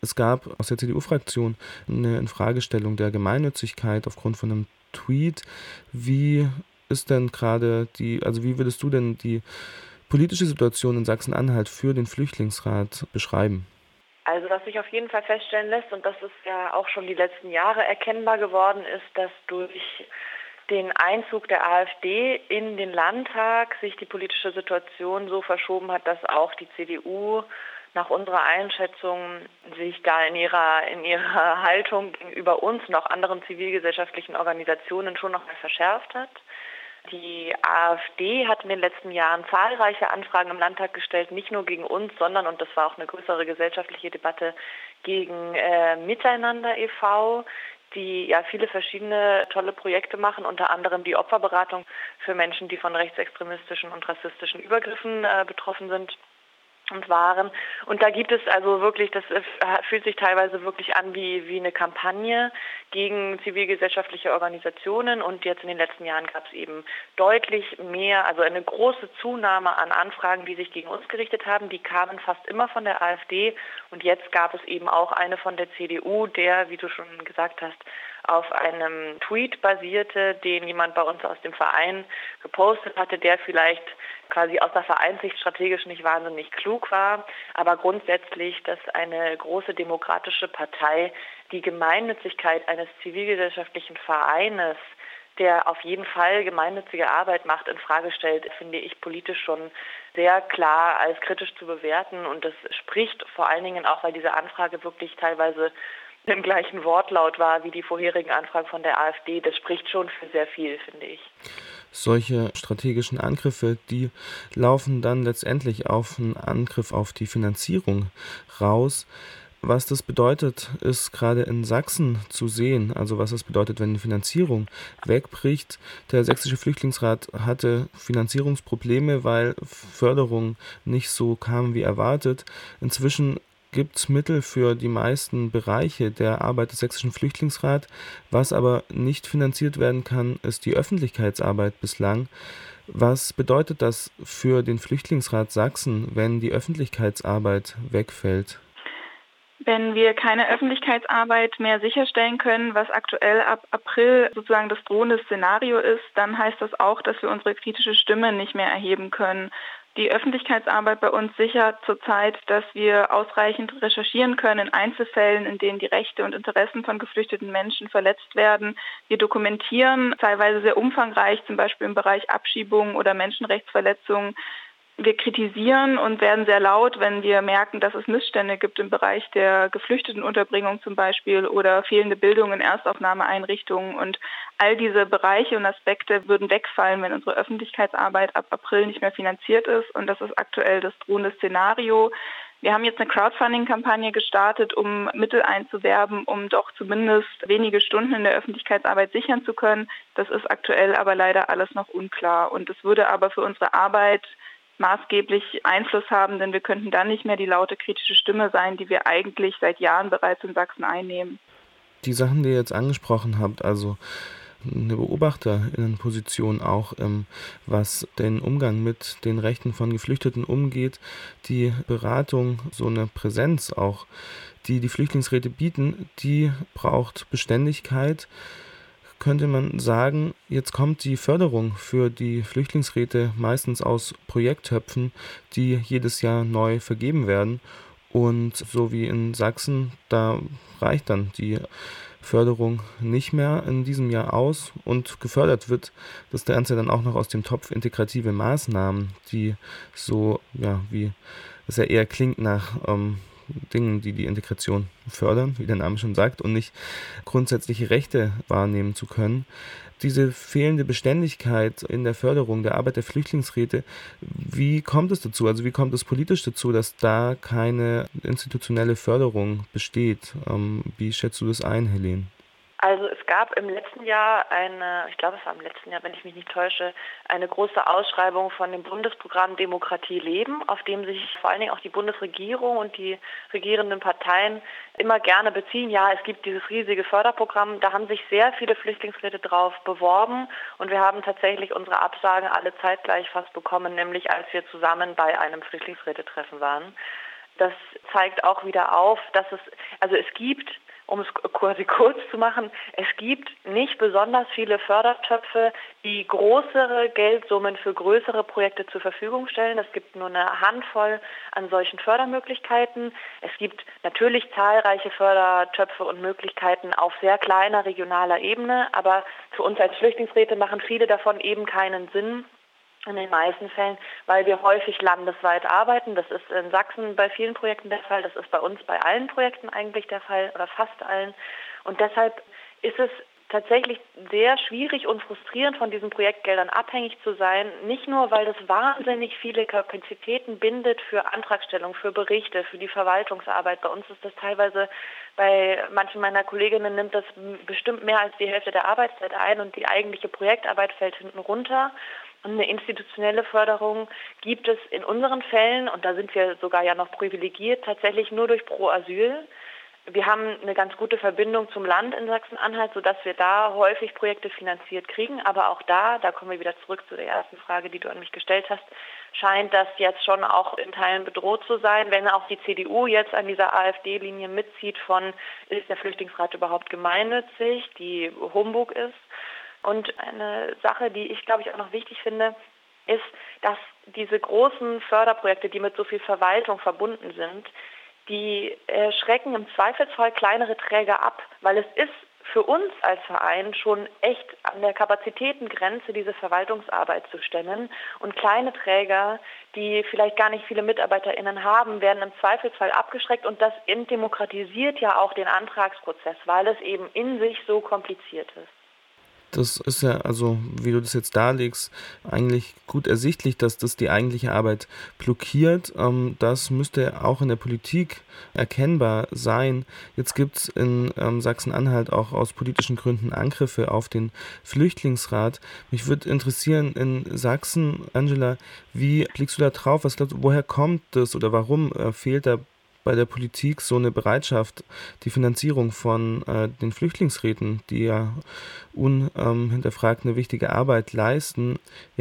Es gab aus der CDU-Fraktion eine Infragestellung der Gemeinnützigkeit aufgrund von einem Tweet. Wie ist denn gerade wie würdest du denn die politische Situation in Sachsen-Anhalt für den Flüchtlingsrat beschreiben? Also was sich auf jeden Fall feststellen lässt, und das ist ja auch schon die letzten Jahre erkennbar geworden, ist, dass durch den Einzug der AfD in den Landtag sich die politische Situation so verschoben hat, dass auch die CDU nach unserer Einschätzung sich da in ihrer Haltung gegenüber uns und auch anderen zivilgesellschaftlichen Organisationen schon noch mal verschärft hat. Die AfD hat in den letzten Jahren zahlreiche Anfragen im Landtag gestellt, nicht nur gegen uns, sondern, und das war auch eine größere gesellschaftliche Debatte, gegen Miteinander e.V., die ja viele verschiedene tolle Projekte machen, unter anderem die Opferberatung für Menschen, die von rechtsextremistischen und rassistischen Übergriffen betroffen sind und waren. Und da gibt es also wirklich, das fühlt sich teilweise wirklich an wie eine Kampagne gegen zivilgesellschaftliche Organisationen. Und jetzt in den letzten Jahren gab es eben deutlich mehr, also eine große Zunahme an Anfragen, die sich gegen uns gerichtet haben. Die kamen fast immer von der AfD. Und jetzt gab es eben auch eine von der CDU, der, wie du schon gesagt hast, auf einem Tweet basierte, den jemand bei uns aus dem Verein gepostet hatte, der vielleicht quasi aus der Vereinssicht strategisch nicht wahnsinnig klug war, aber grundsätzlich, dass eine große demokratische Partei die Gemeinnützigkeit eines zivilgesellschaftlichen Vereines, der auf jeden Fall gemeinnützige Arbeit macht, in Frage stellt, finde ich politisch schon sehr klar als kritisch zu bewerten. Und das spricht vor allen Dingen auch, weil diese Anfrage wirklich teilweise im gleichen Wortlaut war wie die vorherigen Anfragen von der AfD. Das spricht schon für sehr viel, finde ich. Solche strategischen Angriffe, die laufen dann letztendlich auf einen Angriff auf die Finanzierung raus. Was das bedeutet, ist gerade in Sachsen zu sehen, also was das bedeutet, wenn die Finanzierung wegbricht. Der Sächsische Flüchtlingsrat hatte Finanzierungsprobleme, weil Förderung nicht so kam wie erwartet. Inzwischen gibt es Mittel für die meisten Bereiche der Arbeit des Sächsischen Flüchtlingsrats. Was aber nicht finanziert werden kann, ist die Öffentlichkeitsarbeit bislang. Was bedeutet das für den Flüchtlingsrat Sachsen, wenn die Öffentlichkeitsarbeit wegfällt? Wenn wir keine Öffentlichkeitsarbeit mehr sicherstellen können, was aktuell ab April sozusagen das drohende Szenario ist, dann heißt das auch, dass wir unsere kritische Stimme nicht mehr erheben können. Die Öffentlichkeitsarbeit bei uns sichert zurzeit, dass wir ausreichend recherchieren können in Einzelfällen, in denen die Rechte und Interessen von geflüchteten Menschen verletzt werden. Wir dokumentieren teilweise sehr umfangreich, zum Beispiel im Bereich Abschiebungen oder Menschenrechtsverletzungen. Wir kritisieren und werden sehr laut, wenn wir merken, dass es Missstände gibt im Bereich der Geflüchtetenunterbringung zum Beispiel oder fehlende Bildung in Erstaufnahmeeinrichtungen. Und all diese Bereiche und Aspekte würden wegfallen, wenn unsere Öffentlichkeitsarbeit ab April nicht mehr finanziert ist. Und das ist aktuell das drohende Szenario. Wir haben jetzt eine Crowdfunding-Kampagne gestartet, um Mittel einzuwerben, um doch zumindest wenige Stunden in der Öffentlichkeitsarbeit sichern zu können. Das ist aktuell aber leider alles noch unklar. Und es würde aber für unsere Arbeit maßgeblich Einfluss haben, denn wir könnten dann nicht mehr die laute kritische Stimme sein, die wir eigentlich seit Jahren bereits in Sachsen einnehmen. Die Sachen, die ihr jetzt angesprochen habt, also eine Beobachterinnenposition auch, was den Umgang mit den Rechten von Geflüchteten umgeht, die Beratung, so eine Präsenz auch, die die Flüchtlingsräte bieten, die braucht Beständigkeit. Könnte man sagen, jetzt kommt die Förderung für die Flüchtlingsräte meistens aus Projekttöpfen, die jedes Jahr neu vergeben werden. Und so wie in Sachsen, da reicht dann die Förderung nicht mehr in diesem Jahr aus und gefördert wird das Ganze dann auch noch aus dem Topf integrative Maßnahmen, die so, ja, wie es ja eher klingt nach Dingen, die die Integration fördern, wie der Name schon sagt, und nicht grundsätzliche Rechte wahrnehmen zu können. Diese fehlende Beständigkeit in der Förderung der Arbeit der Flüchtlingsräte, wie kommt es dazu? Also wie kommt es politisch dazu, dass da keine institutionelle Förderung besteht? Wie schätzt du das ein, Helene? Also es gab im letzten Jahr ich glaube es war im letzten Jahr, wenn ich mich nicht täusche, eine große Ausschreibung von dem Bundesprogramm Demokratie leben, auf dem sich vor allen Dingen auch die Bundesregierung und die regierenden Parteien immer gerne beziehen. Ja, es gibt dieses riesige Förderprogramm, da haben sich sehr viele Flüchtlingsräte drauf beworben und wir haben tatsächlich unsere Absagen alle zeitgleich fast bekommen, nämlich als wir zusammen bei einem Flüchtlingsrätetreffen waren. Das zeigt auch wieder auf, dass es gibt, um es quasi kurz zu machen, es gibt nicht besonders viele Fördertöpfe, die größere Geldsummen für größere Projekte zur Verfügung stellen. Es gibt nur eine Handvoll an solchen Fördermöglichkeiten. Es gibt natürlich zahlreiche Fördertöpfe und Möglichkeiten auf sehr kleiner regionaler Ebene, aber für uns als Flüchtlingsräte machen viele davon eben keinen Sinn. In den meisten Fällen, weil wir häufig landesweit arbeiten. Das ist in Sachsen bei vielen Projekten der Fall. Das ist bei uns bei allen Projekten eigentlich der Fall oder fast allen. Und deshalb ist es tatsächlich sehr schwierig und frustrierend, von diesen Projektgeldern abhängig zu sein. Nicht nur, weil das wahnsinnig viele Kapazitäten bindet für Antragstellung, für Berichte, für die Verwaltungsarbeit. Bei uns ist das teilweise, bei manchen meiner Kolleginnen nimmt das bestimmt mehr als die Hälfte der Arbeitszeit ein und die eigentliche Projektarbeit fällt hinten runter. Und eine institutionelle Förderung gibt es in unseren Fällen, und da sind wir sogar ja noch privilegiert, tatsächlich nur durch Pro Asyl. Wir haben eine ganz gute Verbindung zum Land in Sachsen-Anhalt, sodass wir da häufig Projekte finanziert kriegen. Aber auch da kommen wir wieder zurück zu der ersten Frage, die du an mich gestellt hast, scheint das jetzt schon auch in Teilen bedroht zu sein. Wenn auch die CDU jetzt an dieser AfD-Linie mitzieht von, ist der Flüchtlingsrat überhaupt gemeinnützig, die Humbug ist. Und eine Sache, die ich, glaube ich, auch noch wichtig finde, ist, dass diese großen Förderprojekte, die mit so viel Verwaltung verbunden sind, die schrecken im Zweifelsfall kleinere Träger ab, weil es ist für uns als Verein schon echt an der Kapazitätengrenze, diese Verwaltungsarbeit zu stemmen. Und kleine Träger, die vielleicht gar nicht viele MitarbeiterInnen haben, werden im Zweifelsfall abgeschreckt. Und das entdemokratisiert ja auch den Antragsprozess, weil es eben in sich so kompliziert ist. Das ist ja, also wie du das jetzt darlegst, eigentlich gut ersichtlich, dass das die eigentliche Arbeit blockiert. Das müsste auch in der Politik erkennbar sein. Jetzt gibt es in Sachsen-Anhalt auch aus politischen Gründen Angriffe auf den Flüchtlingsrat. Mich würde interessieren, in Sachsen, Angela, wie blickst du da drauf? Was glaubst du, woher kommt das oder warum fehlt da bei der Politik so eine Bereitschaft, die Finanzierung von den Flüchtlingsräten, die ja unhinterfragt eine wichtige Arbeit leisten,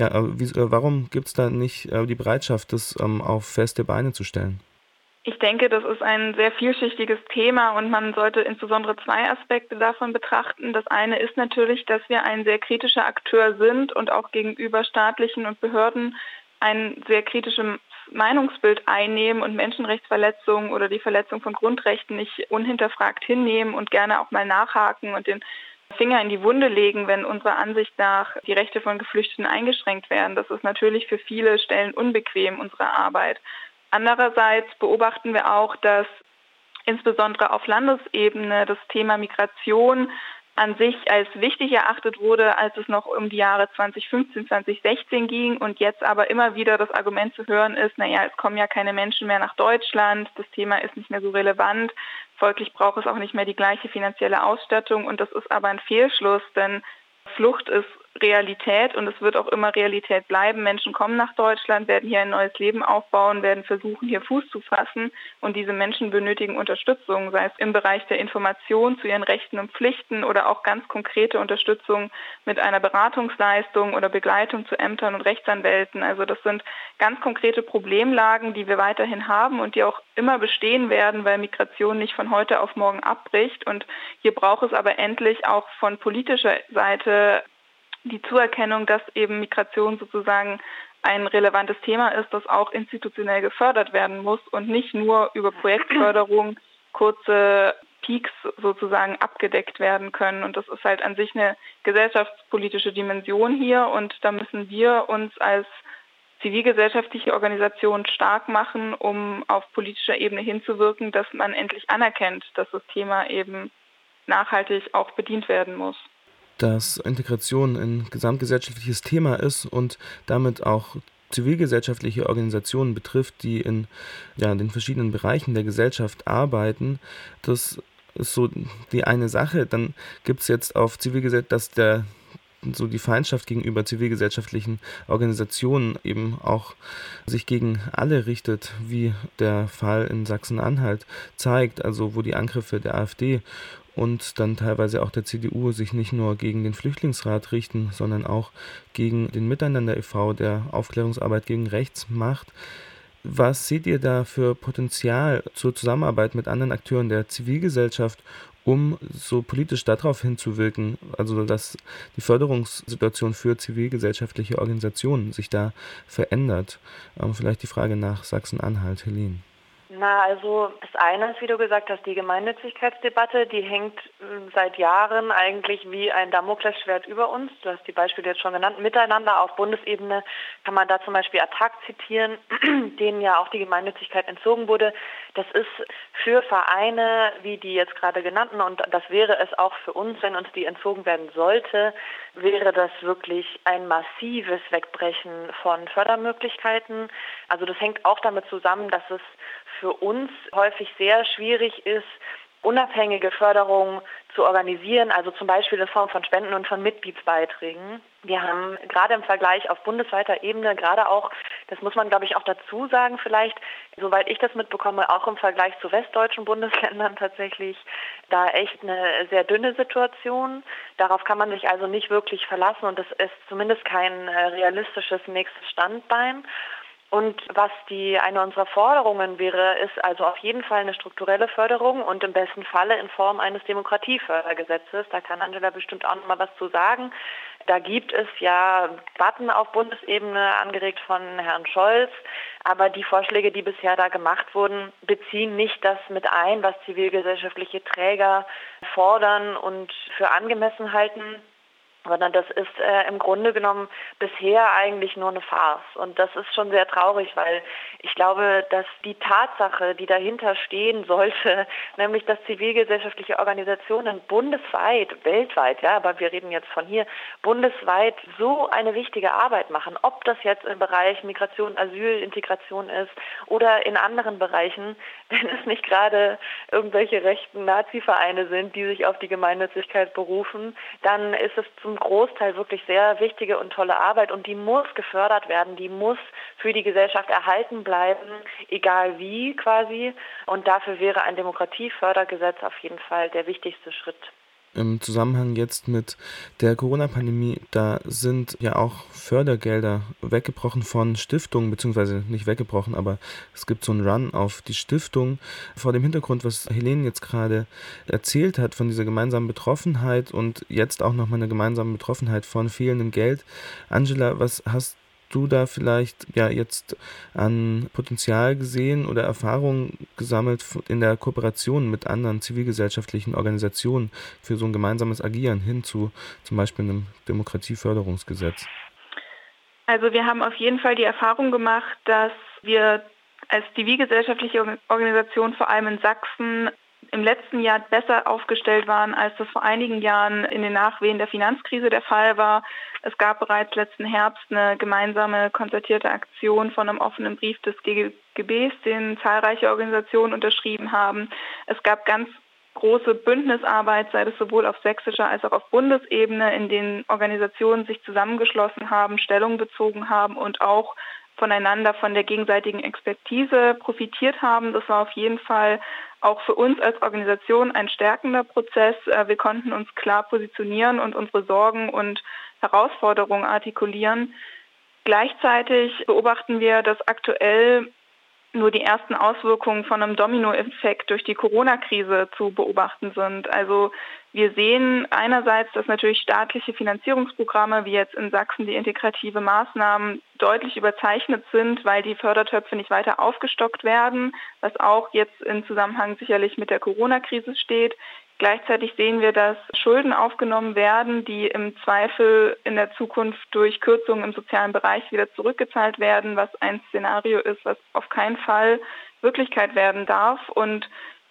warum gibt es da nicht die Bereitschaft, das auf feste Beine zu stellen? Ich denke, das ist ein sehr vielschichtiges Thema und man sollte insbesondere zwei Aspekte davon betrachten. Das eine ist natürlich, dass wir ein sehr kritischer Akteur sind und auch gegenüber staatlichen und Behörden ein sehr kritisches Meinungsbild einnehmen und Menschenrechtsverletzungen oder die Verletzung von Grundrechten nicht unhinterfragt hinnehmen und gerne auch mal nachhaken und den Finger in die Wunde legen, wenn unserer Ansicht nach die Rechte von Geflüchteten eingeschränkt werden. Das ist natürlich für viele Stellen unbequem, unsere Arbeit. Andererseits beobachten wir auch, dass insbesondere auf Landesebene das Thema Migration an sich als wichtig erachtet wurde, als es noch um die Jahre 2015, 2016 ging und jetzt aber immer wieder das Argument zu hören ist, es kommen ja keine Menschen mehr nach Deutschland, das Thema ist nicht mehr so relevant, folglich braucht es auch nicht mehr die gleiche finanzielle Ausstattung und das ist aber ein Fehlschluss, denn Flucht ist Realität und es wird auch immer Realität bleiben. Menschen kommen nach Deutschland, werden hier ein neues Leben aufbauen, werden versuchen, hier Fuß zu fassen und diese Menschen benötigen Unterstützung, sei es im Bereich der Information zu ihren Rechten und Pflichten oder auch ganz konkrete Unterstützung mit einer Beratungsleistung oder Begleitung zu Ämtern und Rechtsanwälten. Also das sind ganz konkrete Problemlagen, die wir weiterhin haben und die auch immer bestehen werden, weil Migration nicht von heute auf morgen abbricht. Und hier braucht es aber endlich auch von politischer Seite die Zuerkennung, dass eben Migration sozusagen ein relevantes Thema ist, das auch institutionell gefördert werden muss und nicht nur über Projektförderung kurze Peaks sozusagen abgedeckt werden können. Und das ist halt an sich eine gesellschaftspolitische Dimension hier und da müssen wir uns als zivilgesellschaftliche Organisation stark machen, um auf politischer Ebene hinzuwirken, dass man endlich anerkennt, dass das Thema eben nachhaltig auch bedient werden muss. Dass Integration ein gesamtgesellschaftliches Thema ist und damit auch zivilgesellschaftliche Organisationen betrifft, die in den verschiedenen Bereichen der Gesellschaft arbeiten, das ist so die eine Sache. Dann gibt es jetzt auf Zivilgesellschaft, dass die Feindschaft gegenüber zivilgesellschaftlichen Organisationen eben auch sich gegen alle richtet, wie der Fall in Sachsen-Anhalt zeigt, also wo die Angriffe der AfD und dann teilweise auch der CDU sich nicht nur gegen den Flüchtlingsrat richten, sondern auch gegen den Miteinander e.V., der Aufklärungsarbeit gegen rechts macht. Was seht ihr da für Potenzial zur Zusammenarbeit mit anderen Akteuren der Zivilgesellschaft, um so politisch darauf hinzuwirken, also dass die Förderungssituation für zivilgesellschaftliche Organisationen sich da verändert? Vielleicht die Frage nach Sachsen-Anhalt, Helene. Also das eine ist, wie du gesagt hast, die Gemeinnützigkeitsdebatte, die hängt seit Jahren eigentlich wie ein Damoklesschwert über uns. Du hast die Beispiele jetzt schon genannt. Miteinander auf Bundesebene kann man da zum Beispiel ATTAC zitieren, denen ja auch die Gemeinnützigkeit entzogen wurde. Das ist für Vereine wie die jetzt gerade genannten, und das wäre es auch für uns, wenn uns die entzogen werden sollte, wäre das wirklich ein massives Wegbrechen von Fördermöglichkeiten. Also das hängt auch damit zusammen, dass es für uns häufig sehr schwierig ist, unabhängige Förderung zu organisieren, also zum Beispiel in Form von Spenden und von Mitgliedsbeiträgen. Wir haben gerade im Vergleich auf bundesweiter Ebene, gerade auch, das muss man glaube ich auch dazu sagen vielleicht, soweit ich das mitbekomme, auch im Vergleich zu westdeutschen Bundesländern tatsächlich da echt eine sehr dünne Situation. Darauf kann man sich also nicht wirklich verlassen und das ist zumindest kein realistisches nächstes Standbein. Und was eine unserer Forderungen wäre, ist also auf jeden Fall eine strukturelle Förderung und im besten Falle in Form eines Demokratiefördergesetzes. Da kann Angela bestimmt auch noch mal was zu sagen. Da gibt es ja Debatten auf Bundesebene, angeregt von Herrn Scholz. Aber die Vorschläge, die bisher da gemacht wurden, beziehen nicht das mit ein, was zivilgesellschaftliche Träger fordern und für angemessen halten. Sondern das ist im Grunde genommen bisher eigentlich nur eine Farce. Und das ist schon sehr traurig, weil ich glaube, dass die Tatsache, die dahinter stehen sollte, nämlich dass zivilgesellschaftliche Organisationen bundesweit, weltweit, ja, aber wir reden jetzt von hier, bundesweit so eine wichtige Arbeit machen, ob das jetzt im Bereich Migration, Asyl, Integration ist oder in anderen Bereichen, wenn es nicht gerade irgendwelche rechten Nazi-Vereine sind, die sich auf die Gemeinnützigkeit berufen, dann ist es zum Großteil wirklich sehr wichtige und tolle Arbeit und die muss gefördert werden, die muss für die Gesellschaft erhalten bleiben, egal wie quasi. Und dafür wäre ein Demokratiefördergesetz auf jeden Fall der wichtigste Schritt. Im Zusammenhang jetzt mit der Corona-Pandemie, da sind ja auch Fördergelder weggebrochen von Stiftungen, beziehungsweise nicht weggebrochen, aber es gibt so einen Run auf die Stiftung. Vor dem Hintergrund, was Helene jetzt gerade erzählt hat, von dieser gemeinsamen Betroffenheit und jetzt auch nochmal eine gemeinsame Betroffenheit von fehlendem Geld. Angela, was hast du da vielleicht ja jetzt an Potenzial gesehen oder Erfahrungen gesammelt in der Kooperation mit anderen zivilgesellschaftlichen Organisationen für so ein gemeinsames Agieren hin zu zum Beispiel einem Demokratieförderungsgesetz? Also wir haben auf jeden Fall die Erfahrung gemacht, dass wir als zivilgesellschaftliche Organisation vor allem in Sachsen im letzten Jahr besser aufgestellt waren, als das vor einigen Jahren in den Nachwehen der Finanzkrise der Fall war. Es gab bereits letzten Herbst eine gemeinsame konzertierte Aktion von einem offenen Brief des GGBs, den zahlreiche Organisationen unterschrieben haben. Es gab ganz große Bündnisarbeit, sei es sowohl auf sächsischer als auch auf Bundesebene, in denen Organisationen sich zusammengeschlossen haben, Stellung bezogen haben und auch voneinander, von der gegenseitigen Expertise profitiert haben. Das war auf jeden Fall auch für uns als Organisation ein stärkender Prozess. Wir konnten uns klar positionieren und unsere Sorgen und Herausforderungen artikulieren. Gleichzeitig beobachten wir, dass aktuell nur die ersten Auswirkungen von einem Dominoeffekt durch die Corona-Krise zu beobachten sind. Also wir sehen einerseits, dass natürlich staatliche Finanzierungsprogramme, wie jetzt in Sachsen die integrative Maßnahmen, deutlich überzeichnet sind, weil die Fördertöpfe nicht weiter aufgestockt werden, was auch jetzt in Zusammenhang sicherlich mit der Corona-Krise steht. Gleichzeitig sehen wir, dass Schulden aufgenommen werden, die im Zweifel in der Zukunft durch Kürzungen im sozialen Bereich wieder zurückgezahlt werden, was ein Szenario ist, was auf keinen Fall Wirklichkeit werden darf. Und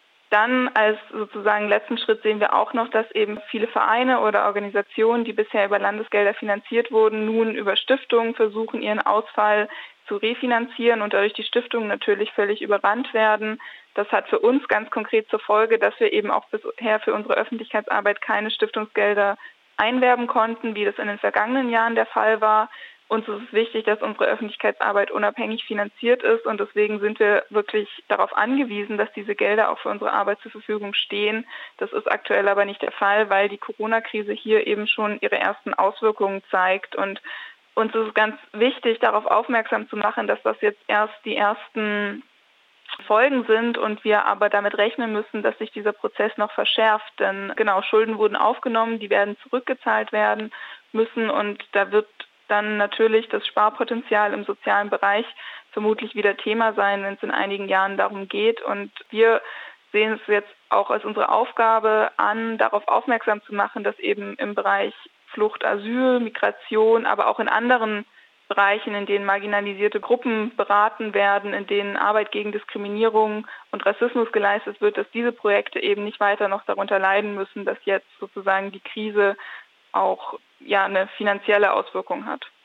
dann als sozusagen letzten Schritt sehen wir auch noch, dass eben viele Vereine oder Organisationen, die bisher über Landesgelder finanziert wurden, nun über Stiftungen versuchen, ihren Ausfall zu refinanzieren und dadurch die Stiftungen natürlich völlig überrannt werden. Das hat für uns ganz konkret zur Folge, dass wir eben auch bisher für unsere Öffentlichkeitsarbeit keine Stiftungsgelder einwerben konnten, wie das in den vergangenen Jahren der Fall war. Uns ist es wichtig, dass unsere Öffentlichkeitsarbeit unabhängig finanziert ist und deswegen sind wir wirklich darauf angewiesen, dass diese Gelder auch für unsere Arbeit zur Verfügung stehen. Das ist aktuell aber nicht der Fall, weil die Corona-Krise hier eben schon ihre ersten Auswirkungen zeigt und uns ist es ganz wichtig, darauf aufmerksam zu machen, dass das jetzt erst die ersten Folgen sind und wir aber damit rechnen müssen, dass sich dieser Prozess noch verschärft. Denn genau, Schulden wurden aufgenommen, die werden zurückgezahlt werden müssen und da wird dann natürlich das Sparpotenzial im sozialen Bereich vermutlich wieder Thema sein, wenn es in einigen Jahren darum geht. Und wir sehen es jetzt auch als unsere Aufgabe an, darauf aufmerksam zu machen, dass eben im Bereich Flucht, Asyl, Migration, aber auch in anderen Bereichen, in denen marginalisierte Gruppen beraten werden, in denen Arbeit gegen Diskriminierung und Rassismus geleistet wird, dass diese Projekte eben nicht weiter noch darunter leiden müssen, dass jetzt sozusagen die Krise auch eine finanzielle Auswirkung hat.